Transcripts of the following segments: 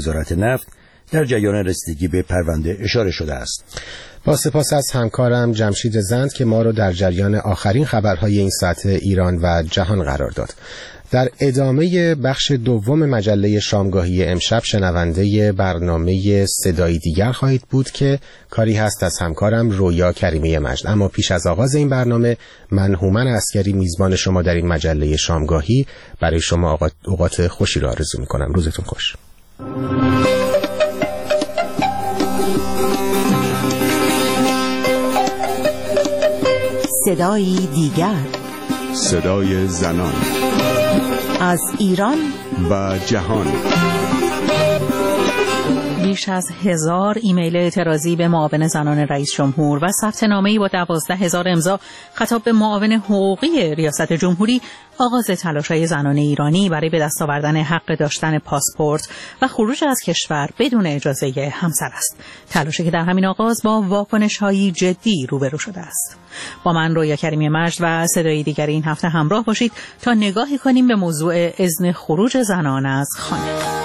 وزارت نفت در جریان رسیدگی به پرونده اشاره شده است. با سپاس از همکارم جمشید زند که ما رو در جریان آخرین خبرهای این ساعت ایران و جهان قرار داد. در ادامه بخش دوم مجله شامگاهی امشب شنونده برنامه صدایی دیگر خواهید بود که کاری هست از همکارم رویا کریمی مجد. اما پیش از آغاز این برنامه من هومن عسکری میزبان شما در این مجله شامگاهی برای شما اوقات خوشی را آرزو می‌کنم. روزتون خوش. صدایی دیگر، صدای زنان از ایران و جهان. بیش از 1000 ایمیل اعتراضی به معاون زنان رئیس جمهور و ثبت نامه‌ای با 12000 امضا خطاب به معاون حقوقی ریاست جمهوری آغاز تلاش‌های زنان ایرانی برای به دست آوردن حق داشتن پاسپورت و خروج از کشور بدون اجازه همسر است. تلاشی که در همین آغاز با واکنش‌های جدی روبرو شده است. با من رویا کریمی مجد و صدای دیگر این هفته همراه باشید تا نگاهی کنیم به موضوع اذن خروج زنان از خانه.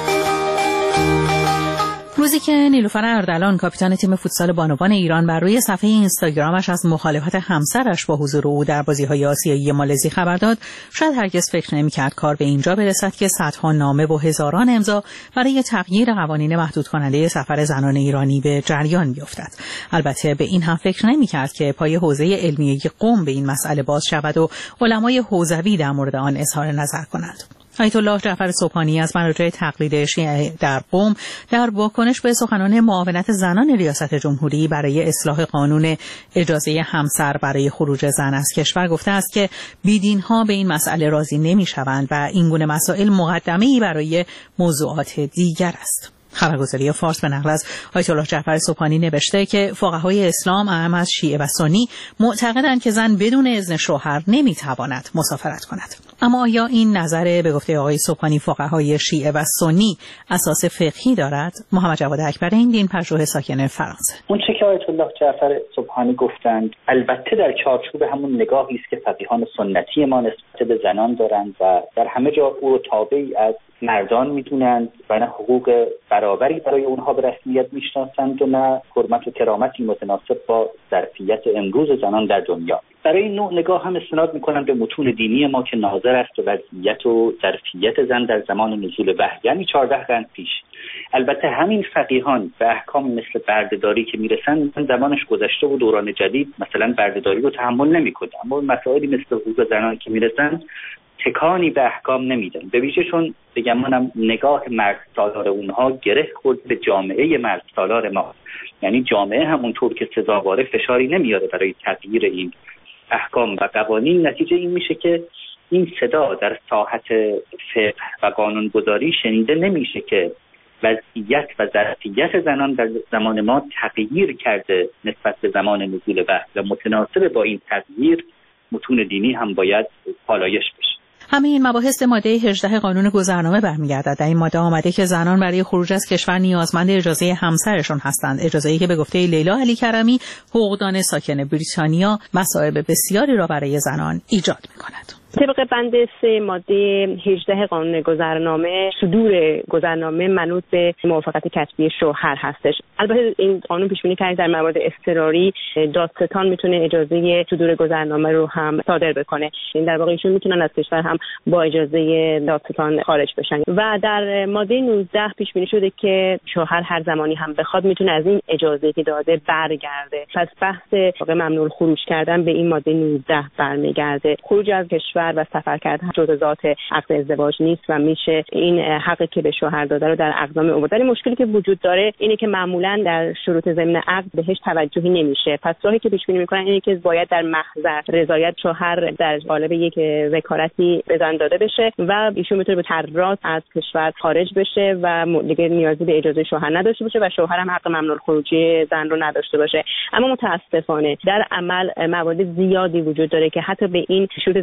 روزی که نیلوفر اردلان کاپیتان تیم فوتسال بانوان ایران بر روی صفحه اینستاگرامش از مخالفت همسرش با حضور او در بازی‌های آسیایی مالزی خبر داد، شاید هرگز فکر نمی‌کرد کار به اینجا برسد که صدها نامه و هزاران امضا برای تغییر قوانین محدود کننده سفر زنان ایرانی به جریان بیفتد. البته به این هم فکر نمی‌کرد که پای حوزه علمیه قم به این مسئله باز شود و علمای حوزوی در مورد آن اظهار نظر کنند. آیت الله جعفر سبحانی از مراجع تقلید شیعه در قم در واکنش به سخنان معاونت زنان ریاست جمهوری برای اصلاح قانون اجازه همسر برای خروج زن از کشور گفته است که بیدین‌ها به این مسئله راضی نمی‌شوند و این گونه مسائل مقدمه‌ای برای موضوعات دیگر است. خبرگزاری فارس به نقل از آیت الله جعفر سبحانی نوشته که فقهای اسلام اعم از شیعه و سنی معتقدند که زن بدون اذن شوهر نمیتواند مسافرت کند. اما آیا این نظر به گفته آقای سبحانی فقهای شیعه و سنی اساس فقهی دارد؟ محمد جواد اکبر این دین پژوه ساکن فرانسه. اون چه که آیت الله جعفر سبحانی گفتند البته در چارچوب همون نگاهی است که فقیهان سنتی ما نسبت به زنان دارند و در همه جا او رو تابعی از مردان میدونند و نه حقوق برابری برای اونها به رسمیت میشناسند و نه حرمت و کرامتی متناسب با ظرفیت امروز زنان در دنیا. برای این نوع نگاه هم استناد میکنند به متون دینی ما که ناظر است به وضعیت و ظرفیت زن در زمان نزول وحی، یعنی 14 قرن پیش. البته همین فقیهان به احکام مثل بردهداری که میرسند زمانش گذشته و دوران جدید مثلا بردهداری رو تحمل نمیکنه، اما مسائلی مثل حقوق زنان که میرسند تکانی به احکام نمیدن. به ویژه چون بگم منم نگاه مرد سالار اونها گره خورد به جامعه مرد سالار ما، یعنی جامعه همونطور که سزاواره فشاری نمیاره برای تغییر این احکام و قوانین. نتیجه این میشه که این صدا در ساحت فقه و قانونگذاری شنیده نمیشه که وضعیت و ظرفیت زنان در زمان ما تغییر کرده نسبت به زمان نزول وحی و متناسب با این تغییر متون دینی هم باید پالایش بشه. همه این مباحث ماده 18 قانون گذرنامه برمیگردد. در این ماده آمده که زنان برای خروج از کشور نیازمند اجازه همسرشان هستند، اجازه‌ای که به گفته لیلا علی کرمی حقوقدان ساکن بریتانیا مصائب بسیاری را برای زنان ایجاد می‌کند. طبق بند 3 ماده 18 قانون گذرنامه، صدور گذرنامه منوط به موافقت کتبی شوهر هستش. البته این قانون پیش بینی کرده در موارد اضطراری دادستان میتونه اجازه صدور گذرنامه رو هم صادر بکنه. این در واقع ایشون میتونن از کشور هم با اجازه دادستان خارج بشن. و در ماده 19 پیش بینی شده که شوهر هر زمانی هم بخواد میتونه از این اجازه که داده برگرده. پس بحث ممنوع خروج کردن به این ماده 19 برمیگرده. خروج از کشور و سفر کردن جزء ذات عقد ازدواج نیست و میشه این حقی که به شوهر داده رو در اقدام آورد. ولی مشکلی که وجود داره اینه که معمولا در شروط ضمن عقد بهش توجهی نمیشه. پس راهی که پیش بینی میکنن اینه که باید در محضر رضایت شوهر در قالب یک وکالتی به زن داده بشه و ایشون میتونه به تراز از کشور خارج بشه و دیگه نیازی به اجازه شوهر نداشته باشه و شوهر هم حق ممنوع خروجی زن رو نداشته باشه. اما متاسفانه در عمل موارد زیادی وجود داره که حتی به این شروط ضمن عقد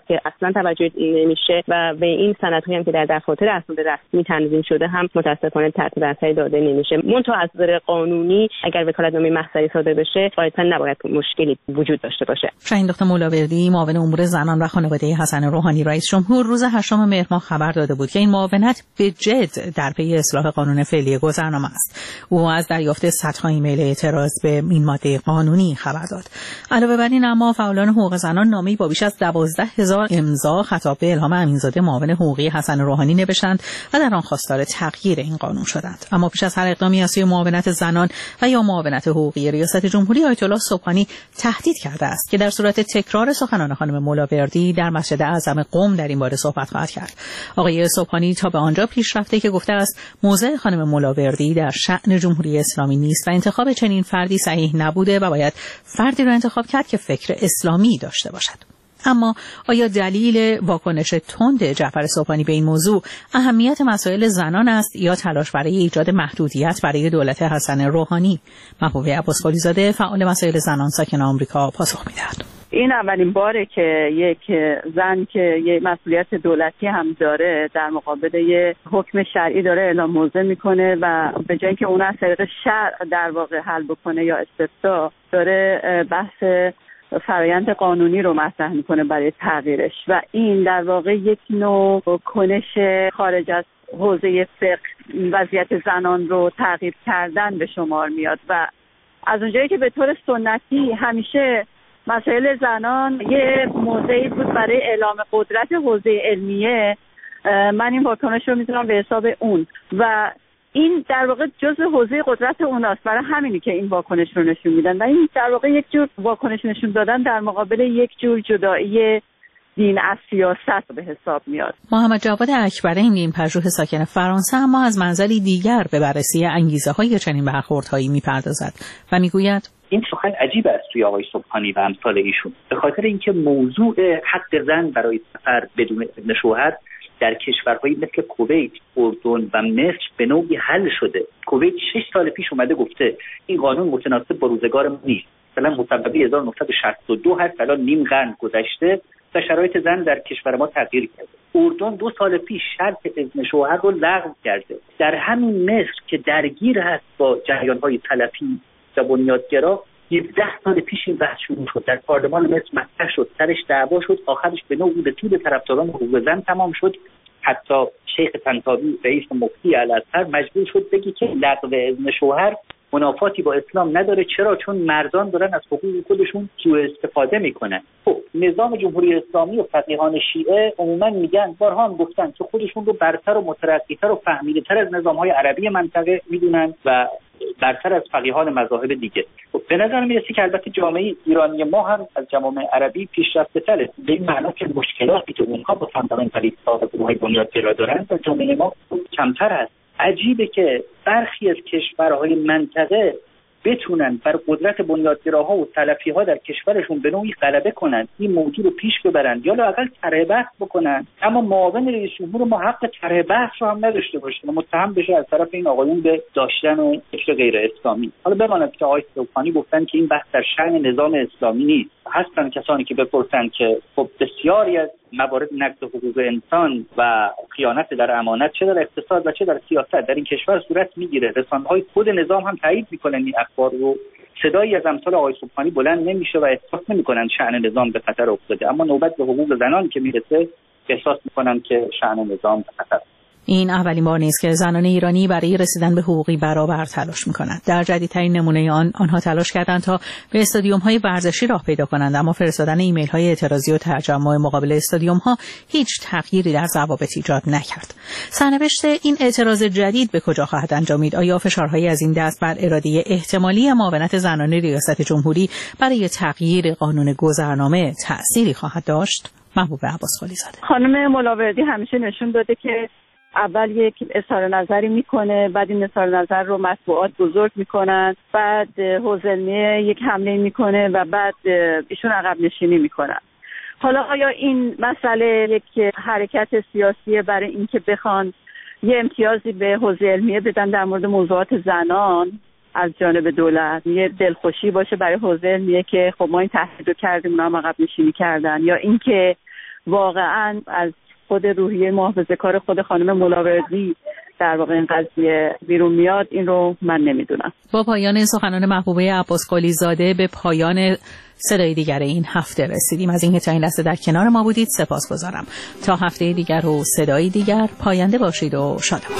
که اصلا توجه نمیشه و به این سندهایی هم که در دفاتر اسناد رسمی تنظیم شده هم متاسفانه تحت تاثیر داده نمیشه. منتها از نظر قانونی اگر وکالتنامه محضری صادر بشه قاعدتا نباید مشکلی وجود داشته باشه. شاهین دکتر مولاوردی معاون امور زنان و خانواده حسن روحانی رئیس جمهور روز 8 مهر ماه خبر داده بود که این معاونت به جد در پی اصلاح قانون فعلی گذرنامه است. او از دریافت صدها ایمیل اعتراض به این ماده قانونی خبر داد. علاوه بر این اما فعالان حقوق زنان نامه‌ای با بیش از 12,000 امضا خطاب به الهام امینزاده معاون حقوقی حسن روحانی نوشتند و در آن خواستار تغییر این قانون شدند. اما پیش از هر اقدامی از سوی معاونت زنان و یا معاونت حقوقی ریاست جمهوری آیت الله سبحانی تهدید کرده است که در صورت تکرار سخنان خانم مولاوردی در مسجد اعظم قم در این باره صحبت خواهد کرد. آقای سبحانی تا به آنجا پیش رفته که گفته است موضع خانم مولاوردی در شأن جمهوری اسلامی نیست و انتخاب چنین فردی صحیح نبوده و باید فردی را انتخاب کرد که فکر اسلامی داشته باشد. اما آیا دلیل واکنش تند جعفر سبحانی به این موضوع اهمیت مسائل زنان است یا تلاش برای ایجاد محدودیت برای دولت حسن روحانی؟ محبوبه عباسقلی زاده فعال مسائل زنان ساکن آمریکا پاسخ می‌دهد. این اولین باره که یک زن که یک مسئولیت دولتی هم داره در مقابل یک حکم شرعی داره اعلام موضع میکنه و به جای اینکه اون از طریق شرع در واقع حل بکنه یا استفتاء داره بحث فرایند قانونی رو مطرح میکنه برای تغییرش و این در واقع یک نوع کنش خارج از حوزه فقه وضعیت زنان رو تغییر کردن به شمار میاد و از اونجایی که به طور سنتی همیشه مسائل زنان یه موضعی بود برای اعلام قدرت حوزه علمیه، من این واکنش رو میتونم به حساب اون و این در واقع جزء حوزه قدرت اوناست، برای همینی که این واکنش رو نشون میدن و این در واقع یک جور واکنش نشون دادن در مقابل یک جور جدایی دین از سیاست به حساب میاد. محمد جواد اکبرین این پژوه ساکن فرانسه اما از منظری دیگر به بررسی انگیزه های چنین برخوردهایی میپردازد و میگوید این سخن عجیب است توی آقای سبحانی و امثال ایشون، به خاطر اینکه موضوع حق زن برای سفر بدون اذن شوهر در کشورهایی مثل کویت، اردن و مصر به نوعی حل شده. کویت 6 سال پیش اومده گفته این قانون متناسب با روزگار ما نیست. مثلا مصوبه 1962 هست، الان نیم قرن گذشته و شرایط زن در کشور ما تغییر کرده. اردن 2 سال پیش شرط اذن شوهر رو لغو کرده. در همین مصر که درگیر هست با جریان‌های سلفی و بنیادگرا 17 سال پیش این بحث شروع شد، در پارلمان مصر مطرح شد، سرش دعوا شد، آخرش به نوعی به طول طرفداران حقوق زن تمام شد. حتی شیخ طنطاوی رئیس مفتی الازهر مجبور شد بگه که لغو اذن شوهر منافاتی با اسلام نداره. چرا؟ چون مردان دارن از حقوق خودشون سوء استفاده میکنن. خب نظام جمهوری اسلامی و فقیهان شیعه عموما میگن، بارها هم گفتن که خودشون رو برتر و مترقی‌تر و فهمیده‌تر از نظام‌های عربی منطقه میدونن و برتر از فقیهان مذاهب دیگه. خب به نظر میرسه که البته جامعه ایرانی ما هم از جوامع عربی پیشرفته‌تره، به این معنا که مشکلاتی که اونها با فاندامنتالیست‌ها و گروه‌های بنیادگرا دارن در جامعه ما کمتر است. عجیبه که برخی از کشورهای منطقه بتونن بر قدرت بنیادگراها و سلفی‌ها در کشورشون به نوعی غلبه کنن، این موضوع رو پیش ببرن یا لااقل طرح بحث بکنن، اما معاون رئیس جمهور ما حق طرح بحث رو هم نداشته باشه، متهم بشه از طرف این آقایون به داشتن فکر غیر اسلامی. حالا بماند که آقای سبحانی گفتن که این بحث در شأن نظام اسلامی نیست. هستن کسانی که بپرسن که خب بسیاری از موارد نقض حقوق انسان و خیانت در امانت چه در اقتصاد و چه در سیاست در این کشور صورت میگیره. رسانه‌های خود نظام هم تایید میکنن این اخبار رو. صدایی از امثال آقای سبحانی بلند نمیشه و احساس نمیکنن شأن نظام به خطر افتاده، اما نوبت به حقوق زنان که میرسه احساس میکنن که شأن نظام به خطر. این اولین بار نیست که زنان ایرانی برای رسیدن به حقوقی برابر تلاش می‌کنند. در جدیدترین نمونه آنها تلاش کردند تا به استادیوم‌های ورزشی راه پیدا کنند، اما فرستادن ایمیل‌های اعتراضی و تجمع مقابل استادیوم‌ها هیچ تغییری در ضوابط ایجاد نکرد. سرنوشت این اعتراض جدید به کجا خواهد انجامید؟ آیا فشارهایی از این دست بر اراده احتمالی معاونت زنان ریاست جمهوری برای تغییر قانون گذرنامه تأثیری خواهد داشت؟ محبوبه عباسقلی زاده. خانم مولاوردی همیشه نشون داده که اول یک اظهار نظری میکنه، بعد این اظهار نظر رو مطبوعات بزرگ میکنن، بعد حوزه علمیه یک حمله میکنه و بعد ایشون عقب نشینی میکنن. حالا آیا این مسئله یک حرکت سیاسیه برای اینکه بخوان یه امتیازی به حوزه علمیه بدن در مورد موضوعات زنان از جانب دولت، یه دلخوشی باشه برای حوزه علمیه که خب ما این تهدید رو کردیم اونا هم عقب نشینی کردن، یا اینکه واقعا از خود روحیه محافظه کار خود خانم ملاوردی در واقع این قضیه بیرون میاد، این رو من نمیدونم. با پایان سخنان محبوبه عباس قلی زاده به پایان صدای دیگر این هفته رسیدیم. از اینکه تا این لحظه در کنار ما بودید سپاسگزارم. تا هفته دیگر و صدای دیگر، پاینده باشید و شادمان.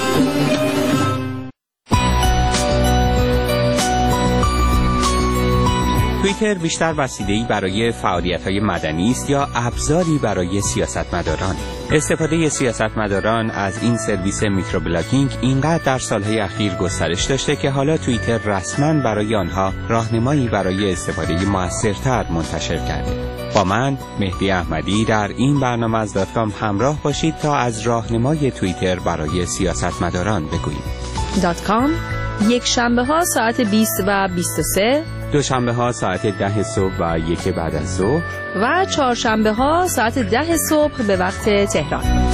توییتر بیشتر وسیله‌ای برای فعالیت‌های مدنی است یا ابزاری برای سیاستمداران؟ استفاده سیاستمداران از این سرویس میکروبلاگینگ اینقدر در سالهای اخیر گسترش داشته که حالا توییتر رسما برای آنها راهنمایی برای استفاده موثرتر منتشر کرده. با من مهدی احمدی در این برنامه از داتکام همراه باشید تا از راهنمای توییتر برای سیاستمداران بگوییم. داتکام یک شنبه ها ساعت 20 و 23، دوشنبه ها ساعت 10 صبح و 1 بعد از ظهر و چهارشنبه ها ساعت 10 صبح به وقت تهران.